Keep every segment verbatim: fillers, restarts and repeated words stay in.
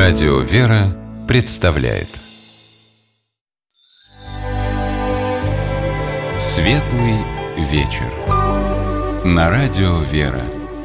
Радио «Вера» представляет Светлый вечер на Радио «Вера».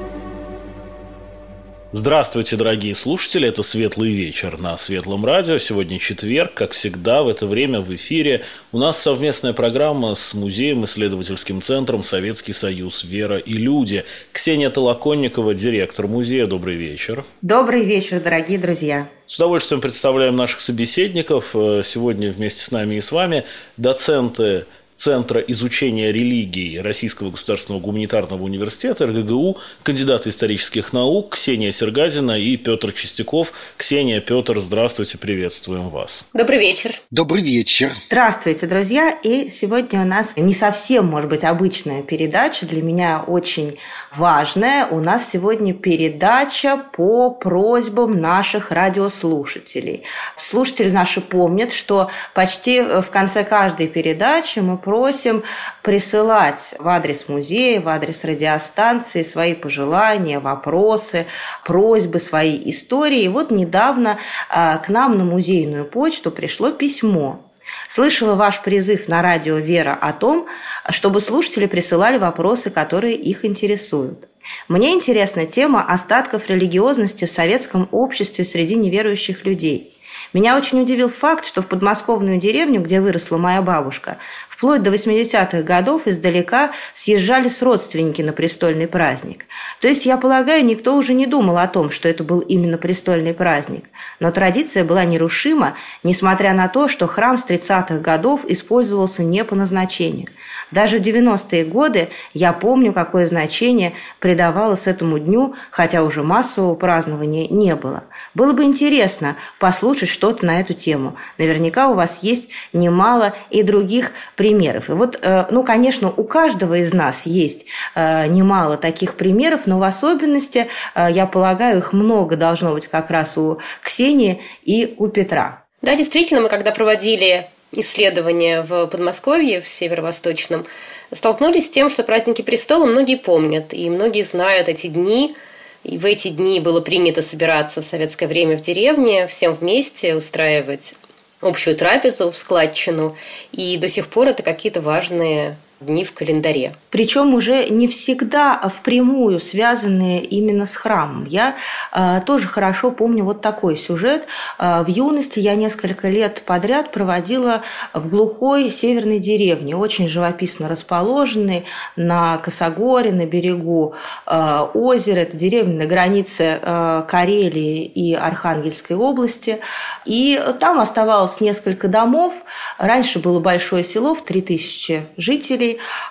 Здравствуйте, дорогие слушатели, это «Светлый вечер» на Светлом радио. Сегодня четверг, как всегда, в это время в эфире у нас совместная программа с музеем-исследовательским центром «Советский Союз. Вера и люди». Ксения Толоконникова, директор музея. Добрый вечер. Добрый вечер, дорогие друзья. С удовольствием представляем наших собеседников. Сегодня вместе с нами и с вами доценты Центра изучения религий Российского государственного гуманитарного университета эр гэ гэ у, кандидаты исторических наук Ксения Сергазина и Петр Чистяков. Ксения, Петр, здравствуйте, приветствуем вас. Добрый вечер. Добрый вечер. Здравствуйте, друзья. И сегодня у нас не совсем, может быть, обычная передача, для меня очень важная. У нас сегодня передача по просьбам наших радиослушателей. Слушатели наши помнят, что почти в конце каждой передачи мы просим присылать в адрес музея, в адрес радиостанции свои пожелания, вопросы, просьбы, свои истории. И вот недавно к нам на музейную почту пришло письмо. Слышала ваш призыв на радио «Вера» о том, чтобы слушатели присылали вопросы, которые их интересуют. Мне интересна тема остатков религиозности в советском обществе среди неверующих людей. Меня очень удивил факт, что в подмосковную деревню, где выросла моя бабушка, вплоть до восьмидесятых годов издалека съезжались родственники на престольный праздник. То есть, я полагаю, никто уже не думал о том, что это был именно престольный праздник. Но традиция была нерушима, несмотря на то, что храм с тридцатых годов использовался не по назначению. Даже в девяностые годы я помню, какое значение придавалось этому дню, хотя уже массового празднования не было. Было бы интересно послушать что-то на эту тему. Наверняка у вас есть немало и других примеров. И вот, ну, конечно, у каждого из нас есть немало таких примеров, но в особенности, я полагаю, их много должно быть как раз у Ксении и у Петра. Да, действительно, мы когда проводили исследования в Подмосковье, в Северо-Восточном, столкнулись с тем, что праздники престола многие помнят, и многие знают эти дни. И в эти дни было принято собираться в советское время в деревне, всем вместе устраивать общую трапезу в складчину. И до сих пор это какие-то важные дни в календаре. Причем уже не всегда впрямую связанные именно с храмом. Я э, тоже хорошо помню вот такой сюжет. Э, в юности я несколько лет подряд проводила в глухой северной деревне, очень живописно расположенной на Косогоре, на берегу э, озера. Это деревня на границе э, Карелии и Архангельской области. И там оставалось несколько домов. Раньше было большое село в три тысячи жителей.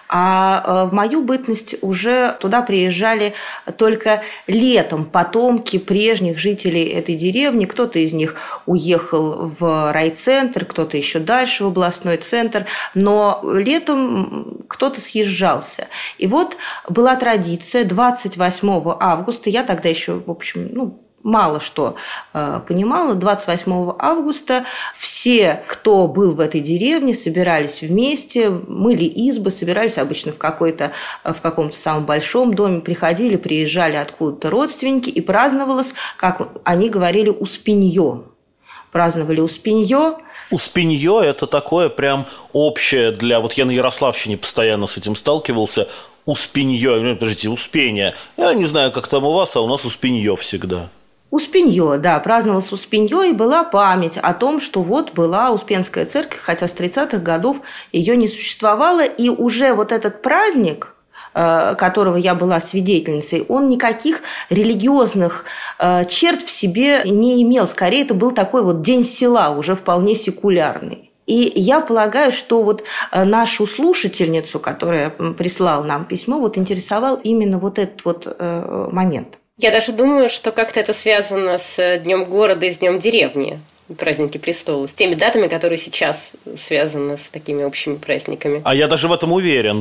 А в мою бытность уже туда приезжали только летом потомки прежних жителей этой деревни. Кто-то из них уехал в райцентр, кто-то еще дальше в областной центр, но летом кто-то съезжался. И вот была традиция двадцать восьмого августа, я тогда еще, в общем, ну, мало что э, понимала. двадцать восьмого августа все, кто был в этой деревне, собирались вместе, мыли избы, собирались обычно в, какой-то, в каком-то самом большом доме, приходили, приезжали откуда-то родственники, и праздновалось, как они говорили, успенье. Праздновали успенье. Успенье – это такое прям общее для… Вот я на Ярославщине постоянно с этим сталкивался. Успенье, подождите, Успение. Я не знаю, как там у вас, а у нас Успенье всегда. Успенье, да, праздновалось Успенье, и была память о том, что вот была Успенская церковь, хотя с тридцатых годов ее не существовало, и уже вот этот праздник, которого я была свидетельницей, он никаких религиозных черт в себе не имел. Скорее, это был такой вот день села, уже вполне секулярный. И я полагаю, что вот нашу слушательницу, которая прислала нам письмо, вот интересовал именно вот этот вот момент. Я даже думаю, что как-то это связано с Днем города и с Днем деревни, праздники престола, с теми датами, которые сейчас связаны с такими общими праздниками. А я даже в этом уверен.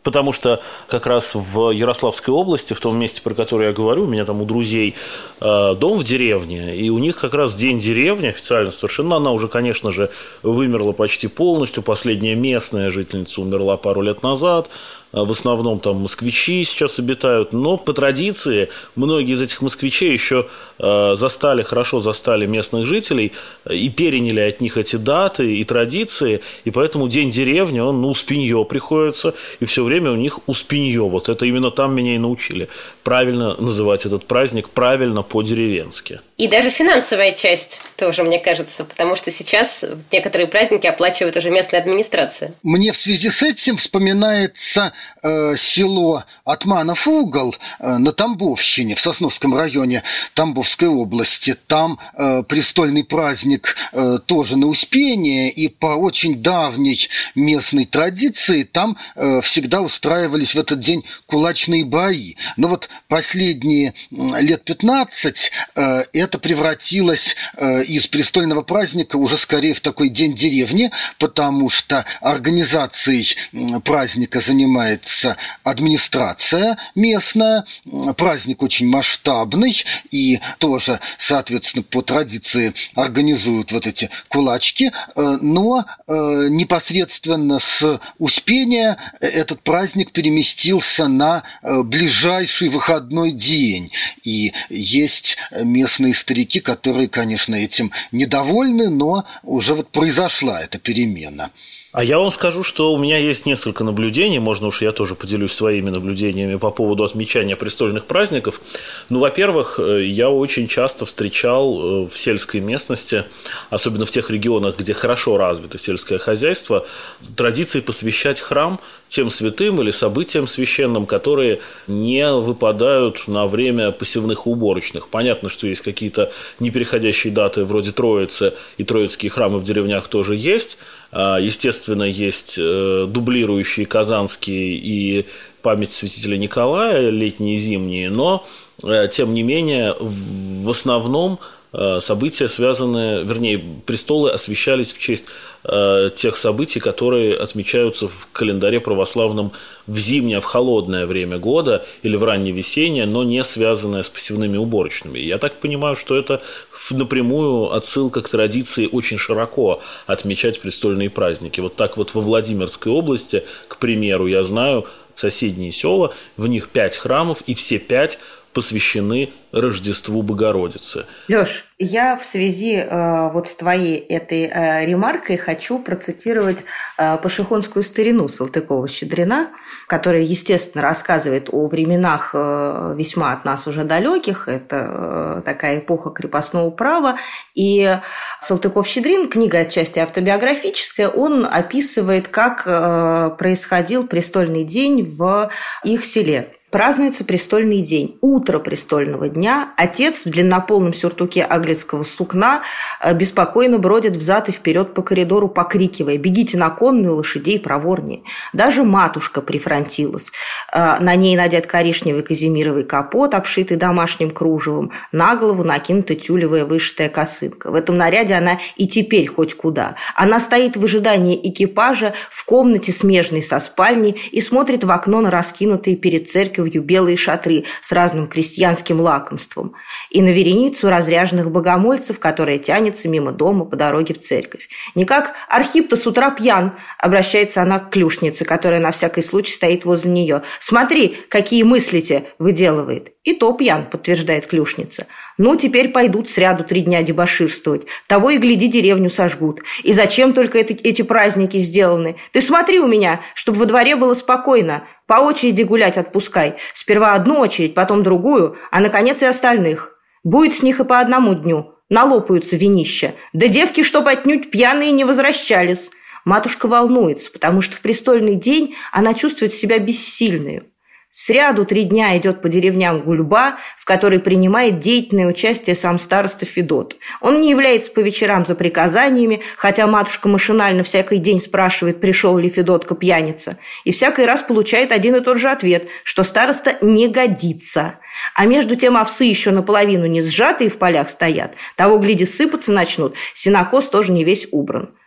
Потому что как раз в Ярославской области, в том месте, про которое я говорю, у меня там у друзей дом в деревне, и у них как раз день деревни официально совершенно, она уже, конечно же, вымерла почти полностью, последняя местная жительница умерла пару лет назад, в основном там москвичи сейчас обитают, но по традиции многие из этих москвичей еще застали, хорошо застали местных жителей и переняли от них эти даты и традиции, и поэтому день деревни, он ну, Успенье приходится, и все время у них Успенье, вот это именно там меня и научили правильно называть этот праздник, правильно по-деревенски. И даже финансовая часть тоже, мне кажется, потому что сейчас некоторые праздники оплачивает уже местная администрация. Мне в связи с этим вспоминается э, село Атманов угол э, на Тамбовщине, в Сосновском районе Тамбовской области. Там э, престольный праздник э, тоже на Успение, и по очень давней местной традиции там э, всегда устраивались в этот день кулачные бои. Но вот последние э, лет пятнадцать э, это превратилось э, из престольного праздника уже скорее в такой день деревни, потому что организацией праздника занимается администрация местная. Праздник очень масштабный, и тоже, соответственно, по традиции организуют вот эти кулачки, но непосредственно с Успения этот праздник переместился на ближайший выходной день. И есть местные старики, которые, конечно, этим недовольны, но уже вот произошла эта перемена. А я вам скажу, что у меня есть несколько наблюдений, можно уж я тоже поделюсь своими наблюдениями по поводу отмечания престольных праздников. Ну, во-первых, я очень часто встречал в сельской местности, особенно в тех регионах, где хорошо развито сельское хозяйство, традиции посвящать храм тем святым или событиям священным, которые не выпадают на время посевных и уборочных. Понятно, что есть какие-то непереходящие даты вроде Троицы, и троицкие храмы в деревнях тоже есть. Естественно, есть дублирующие казанские и память святителя Николая, летние и зимние, но, тем не менее, в основном события, связанные, вернее, престолы освящались в честь э, тех событий, которые отмечаются в календаре православном в зимнее, в холодное время года или в раннее весеннее, но не связанное с посевными уборочными. Я так понимаю, что это напрямую отсылка к традиции очень широко отмечать престольные праздники. Вот так вот во Владимирской области, к примеру, я знаю соседние села, в них пять храмов, и все пять посвящены Рождеству Богородицы. Лёш, я в связи э, вот с твоей этой э, ремаркой хочу процитировать э, пашихонскую старину Салтыкова-Щедрина, которая, естественно, рассказывает о временах э, весьма от нас уже далеких. Это э, такая эпоха крепостного права. И Салтыков-Щедрин, книга отчасти автобиографическая, он описывает, как э, происходил престольный день в их селе. Празднуется престольный день. Утро престольного дня. Отец в длиннополном сюртуке аглицкого сукна беспокойно бродит взад и вперед по коридору, покрикивая: «Бегите на конную, лошадей проворнее». Даже матушка прифронтилась. На ней надет коричневый казимировый капот, обшитый домашним кружевом, на голову накинута тюлевая вышитая косынка. В этом наряде она и теперь хоть куда. Она стоит в ожидании экипажа в комнате, смежной со спальней, и смотрит в окно на раскинутые перед церковью белые шатры с разным крестьянским лакомством и на вереницу разряженных богомольцев, которая тянется мимо дома по дороге в церковь. «Не как Архип-то с утра пьян», — обращается она к клюшнице, которая на всякий случай стоит возле нее. «Смотри, какие мысли-те выделывает». «И то пьян», — подтверждает клюшница. «Ну, теперь пойдут сряду три дня дебоширствовать. Того и гляди, деревню сожгут. И зачем только это, эти праздники сделаны? Ты смотри у меня, чтобы во дворе было спокойно. По очереди гулять отпускай. Сперва одну очередь, потом другую, а, наконец, и остальных. Будет с них и по одному дню. Налопаются винища. Да девки, чтоб отнюдь пьяные не возвращались». Матушка волнуется, потому что в престольный день она чувствует себя бессильной. Сряду три дня идет по деревням гульба, в которой принимает деятельное участие сам староста Федот. Он не является по вечерам за приказаниями, хотя матушка машинально всякий день спрашивает, пришел ли Федотка пьяница, и всякий раз получает один и тот же ответ, что староста не годится. А между тем овсы еще наполовину не сжатые в полях стоят, того, гляди, сыпаться начнут, сенокос тоже не весь убран.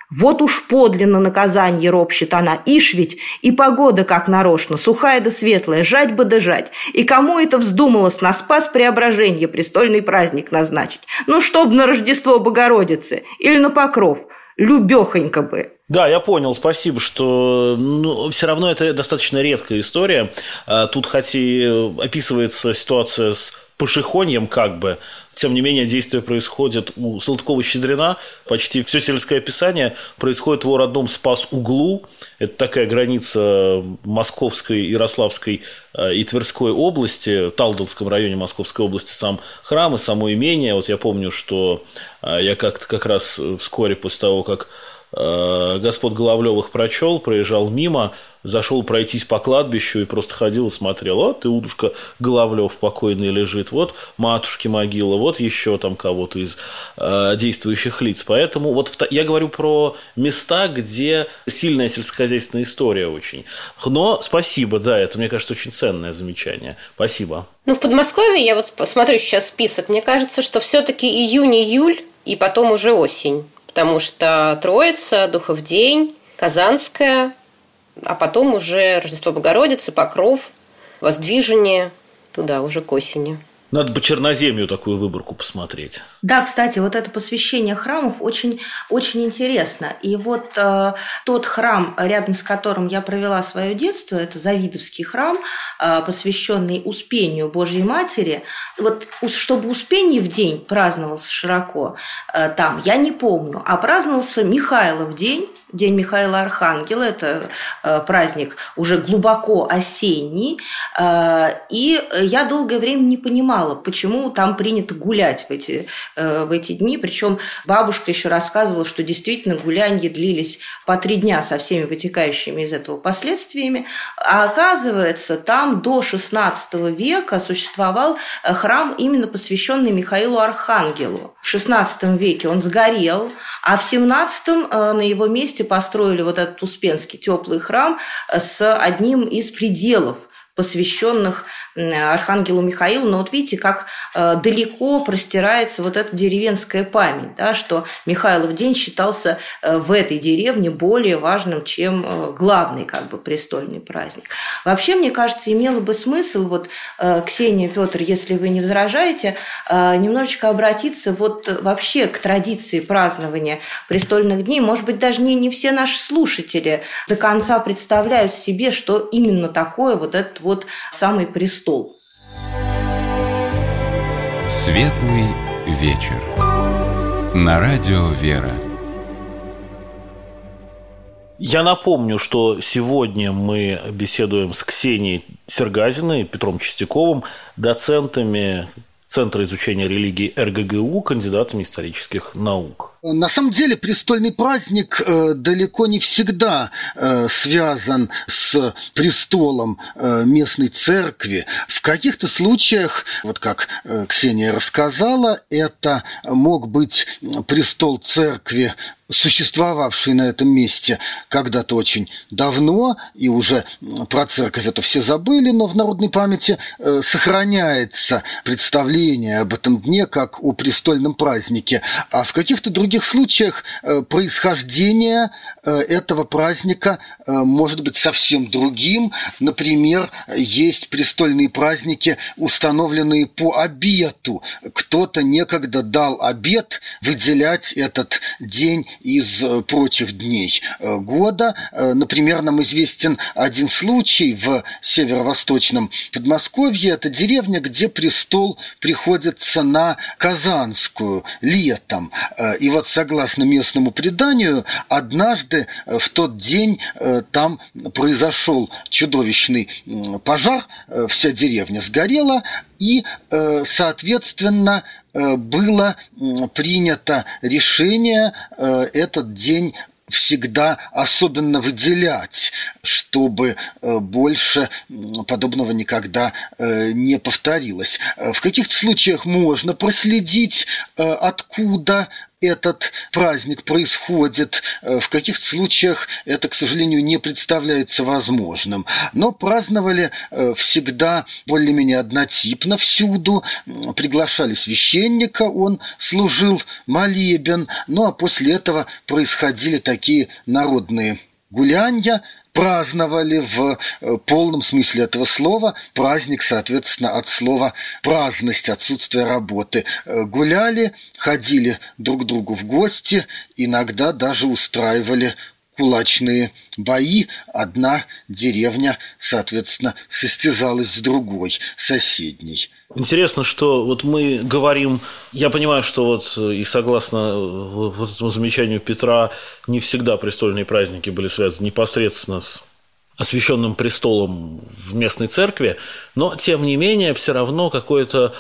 Вот уж подлинно наказанье, ропщет она, ишь ведь, и погода как нарочно, сухая да светлая, жать бы да жать. И кому это вздумалось на Спас Преображенье престольный праздник назначить? Ну, чтоб на Рождество Богородицы или на Покров, любехонько бы. Да, я понял, спасибо, что ну, все равно это достаточно редкая история. Тут хоть и описывается ситуация с пошехоньем как бы, тем не менее действие происходит у Салтыкова-Щедрина, почти все сельское описание происходит в его родном Спас-Углу, это такая граница Московской, Ярославской и Тверской области, в Талдонском районе Московской области сам храм и само имение. Вот я помню, что я как-то как раз вскоре после того, как господ Головлевых прочел, проезжал мимо, зашел пройтись по кладбищу и просто ходил и смотрел. Вот Иудушка Головлев покойный лежит, вот матушки могила, вот еще там кого-то из э, действующих лиц. Поэтому вот в, я говорю про места, где сильная сельскохозяйственная история очень. Но спасибо, да, это, мне кажется, очень ценное замечание. Спасибо. Ну, в Подмосковье, я вот посмотрю сейчас список, мне кажется, что все-таки июнь-июль и потом уже осень. Потому что Троица, Духов день, Казанская, а потом уже Рождество Богородицы, Покров, Воздвижение, туда уже к осени. Надо по Черноземью такую выборку посмотреть. Да, кстати, вот это посвящение храмов очень, очень интересно. И вот э, тот храм, рядом с которым я провела свое детство, это Завидовский храм, э, посвященный Успению Божьей Матери. Вот чтобы Успение в день праздновался широко э, там, я не помню, а праздновался Михайлов день, День Михаила Архангела, это э, праздник уже глубоко осенний, э, и я долгое время не понимала, почему там принято гулять в эти, э, в эти дни, причем бабушка еще рассказывала, что действительно гулянья длились по три дня со всеми вытекающими из этого последствиями, а оказывается, там до шестнадцатого века существовал храм, именно посвященный Михаилу Архангелу. В шестнадцатом веке он сгорел, а в семнадцатом э, на его месте построили вот этот Успенский теплый храм с одним из пределов, посвященных Архангелу Михаилу. Но вот видите, как далеко простирается вот эта деревенская память, да, что Михайлов день считался в этой деревне более важным, чем главный как бы престольный праздник. Вообще, мне кажется, имело бы смысл, вот, Ксения, Петр, если вы не возражаете, немножечко обратиться вот вообще к традиции празднования престольных дней. Может быть, даже не, не все наши слушатели до конца представляют себе, что именно такое вот этот вот самый престол. Светлый вечер. На радио «Вера». Я напомню, что сегодня мы беседуем с Ксенией Сергазиной, Петром Чистяковым, доцентами Центра изучения религии эр гэ гэ у, кандидатами исторических наук. На самом деле престольный праздник э, далеко не всегда э, связан с престолом э, местной церкви. В каких-то случаях, вот как э, Ксения рассказала, это мог быть престол церкви, существовавший на этом месте когда-то очень давно, и уже про церковь это все забыли, но в народной памяти э, сохраняется представление об этом дне как о престольном празднике. А в каких-то других В других случаях происхождение этого праздника может быть совсем другим. Например, есть престольные праздники, установленные по обету. Кто-то некогда дал обет выделять этот день из прочих дней года. Например, нам известен один случай в северо-восточном Подмосковье. Это деревня, где престол приходится на Казанскую летом. И вот, согласно местному преданию, однажды в тот день там произошел чудовищный пожар, вся деревня сгорела, и, соответственно, было принято решение этот день всегда особенно выделять, чтобы больше подобного никогда не повторилось. В каких-то случаях можно проследить, откуда этот праздник происходит. В каких-то случаях это, к сожалению, не представляется возможным. Но праздновали всегда более-менее однотипно всюду. Приглашали священника, он служил молебен. Ну а после этого происходили такие народные гулянья, праздновали в полном смысле этого слова. Праздник, соответственно, от слова праздность, отсутствие работы. Гуляли, ходили друг к другу в гости, иногда даже устраивали кулачные бои. Одна деревня, соответственно, состязалась с другой, соседней. Интересно, что вот мы говорим, я понимаю, что вот и согласно вот этому замечанию Петра, не всегда престольные праздники были связаны непосредственно с освященным престолом в местной церкви, но, тем не менее, все равно какое-то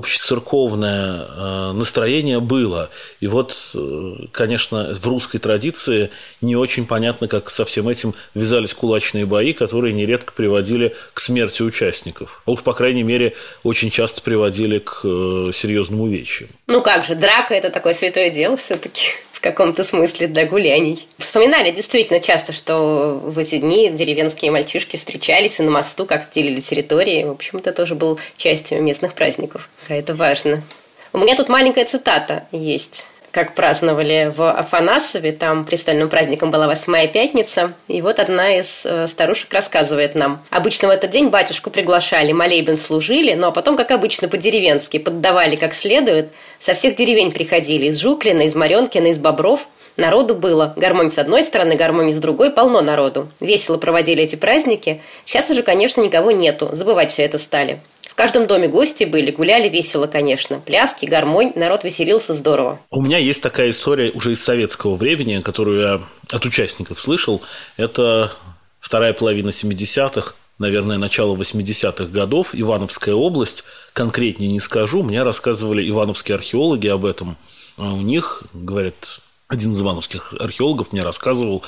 общецерковное настроение было. И вот, конечно, в русской традиции не очень понятно, как со всем этим вязались кулачные бои, которые нередко приводили к смерти участников. А уж, по крайней мере, очень часто приводили к серьезным увечьям. Ну как же, драка – это такое святое дело все-таки. В каком-то смысле для гуляний. Вспоминали действительно часто, что в эти дни деревенские мальчишки встречались и на мосту как-то делили территории. В общем, это тоже был частью местных праздников. Это важно. У меня тут маленькая цитата есть. Как праздновали в Афанасове, там престольным праздником была Восьмая Пятница. И вот одна из старушек рассказывает нам. Обычно в этот день батюшку приглашали, молебен служили, ну а потом, как обычно, по-деревенски, поддавали как следует. Со всех деревень приходили, из Жуклина, из Маренкина, из Бобров. Народу было. Гармонь с одной стороны, гармонь с другой, полно народу. Весело проводили эти праздники. Сейчас уже, конечно, никого нету. Забывать все это стали. В каждом доме гости были, гуляли весело, конечно. Пляски, гармонь, народ веселился здорово. У меня есть такая история уже из советского времени, которую я от участников слышал. Это вторая половина семидесятых, наверное, начало восьмидесятых годов. Ивановская область, конкретнее не скажу. Мне рассказывали ивановские археологи об этом. У них, говорят, один из ивановских археологов мне рассказывал,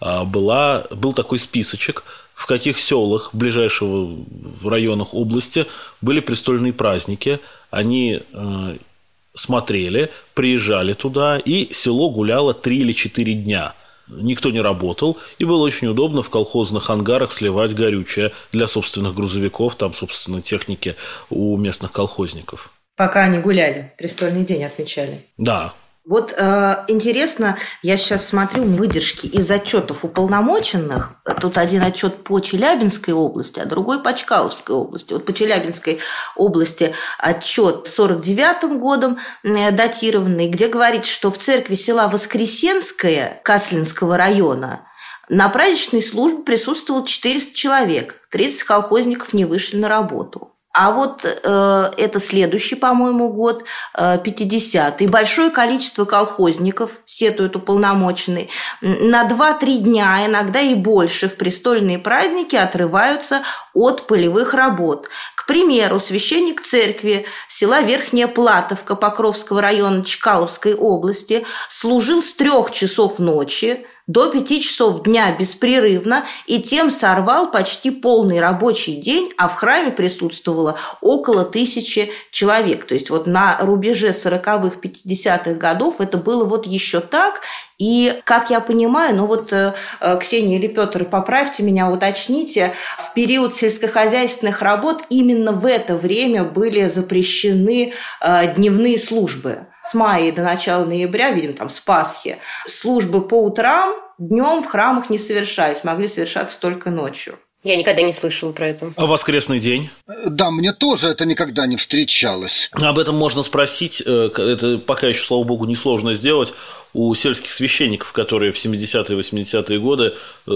была, был такой списочек, в каких селах ближайшего в районах области были престольные праздники. Они э, смотрели, приезжали туда, и село гуляло три или четыре дня. Никто не работал, и было очень удобно в колхозных ангарах сливать горючее для собственных грузовиков, там, собственно, техники у местных колхозников. Пока они гуляли, престольный день отмечали. Да. Вот э, интересно, я сейчас смотрю выдержки из отчетов уполномоченных. Тут один отчет по Челябинской области, а другой по Чкаловской области. Вот по Челябинской области отчет сорок девятым годом э, датированный, где говорится, что в церкви села Воскресенское Каслинского района на праздничной службе присутствовало четыреста человек, тридцать колхозников не вышли на работу. А вот э, это следующий, по-моему, год, э, пятидесятый. Большое количество колхозников, сетуют уполномоченный, на два-три дня, иногда и больше, в престольные праздники отрываются от полевых работ. К примеру, священник церкви села Верхняя Платовка Покровского района Чкаловской области служил с трех часов ночи до пяти часов дня беспрерывно, и тем сорвал почти полный рабочий день, а в храме присутствовало около тысячи человек. То есть вот на рубеже сороковых, пятидесятых годов это было вот еще так. И, как я понимаю, ну вот, Ксения или Петр, поправьте меня, уточните, в период сельскохозяйственных работ именно в это время были запрещены дневные службы. С мая до начала ноября, видим, там, с Пасхи, службы по утрам, днем в храмах не совершались, могли совершаться только ночью. Я никогда не слышала про это. А воскресный день? Да, мне тоже это никогда не встречалось. Об этом можно спросить, это пока еще, слава богу, несложно сделать, у сельских священников, которые в семидесятые и восьмидесятые годы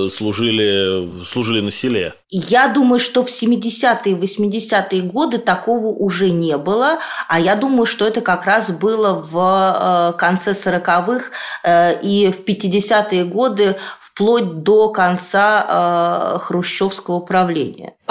служили, служили на селе. Я думаю, что в семидесятые и восьмидесятые годы такого уже не было, а я думаю, что это как раз было в конце сороковых и в пятидесятые годы, вплоть до конца хрущевского правления.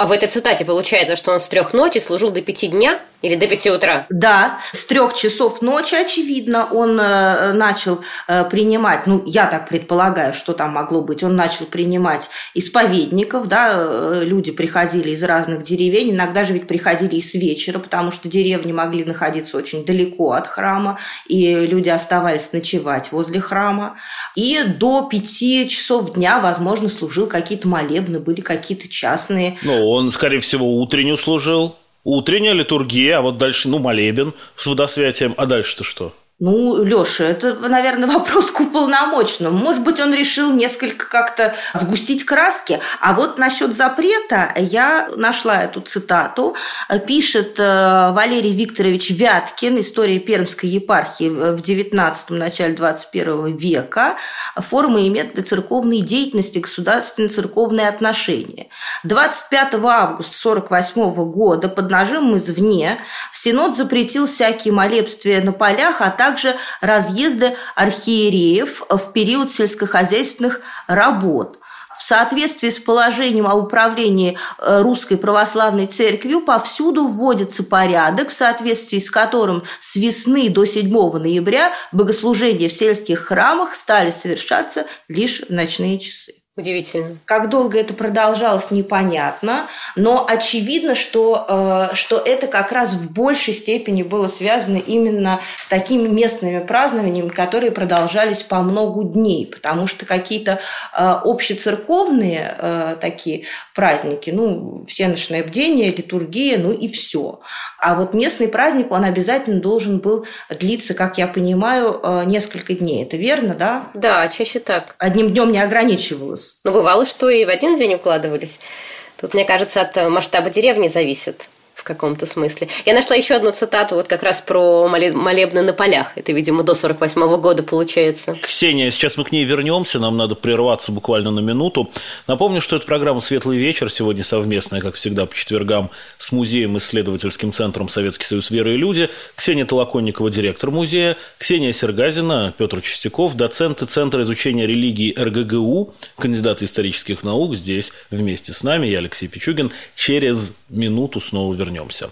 А в этой цитате получается, что он с трех ночи служил до пяти дня или до пяти утра? Да, с трех часов ночи, очевидно, он э, начал э, принимать, ну, я так предполагаю, что там могло быть, он начал принимать исповедников, да, э, люди приходили из разных деревень, иногда же ведь приходили и с вечера, потому что деревни могли находиться очень далеко от храма, и люди оставались ночевать возле храма. И до пяти часов дня, возможно, служил какие-то молебны, были какие-то частные. Ну, он, скорее всего, утреннюю служил. Утренняя литургия, а вот дальше, ну, молебен с водосвятием. А дальше-то что? Ну, Лёша, это, наверное, вопрос к уполномоченному. Может быть, он решил несколько как-то сгустить краски. А вот насчет запрета я нашла эту цитату. Пишет Валерий Викторович Вяткин, «История Пермской епархии в девятнадцатом, начале двадцать первого века. Формы и методы церковной деятельности, государственно-церковные отношения». двадцать пятого августа сорок восьмого года под нажимом извне Синод запретил всякие молебствия на полях, а также также разъезды архиереев в период сельскохозяйственных работ. В соответствии с положением о управлении Русской Православной Церковью повсюду вводится порядок, в соответствии с которым с весны до седьмого ноября богослужения в сельских храмах стали совершаться лишь в ночные часы. Удивительно. Как долго это продолжалось, непонятно, но очевидно, что, э, что это как раз в большей степени было связано именно с такими местными празднованиями, которые продолжались по много дней, потому что какие-то э, общецерковные э, такие праздники, ну, всеночное бдение, литургия, ну и все. А вот местный праздник, он обязательно должен был длиться, как я понимаю, э, несколько дней. Это верно, да? Да, чаще так. Одним днем не ограничивалось. Но бывало, что и в один день укладывались. Тут, мне кажется, от масштаба деревни зависит в каком-то смысле. Я нашла еще одну цитату вот как раз про молебны на полях. Это, видимо, до сорок восьмого года получается. Ксения, сейчас мы к ней вернемся. Нам надо прерваться буквально на минуту. Напомню, что это программа «Светлый вечер». Сегодня совместная, как всегда, по четвергам с музеем-исследовательским центром «Советский союз веры и люди». Ксения Толоконникова, директор музея. Ксения Сергазина, Петр Чистяков, доценты Центра изучения религии эр гэ гэ у, кандидаты исторических наук. Здесь вместе с нами. Я Алексей Пичугин. Через минуту снова вернемся. Вернемся.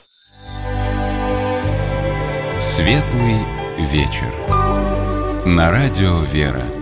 Светлый вечер. На радио «Вера».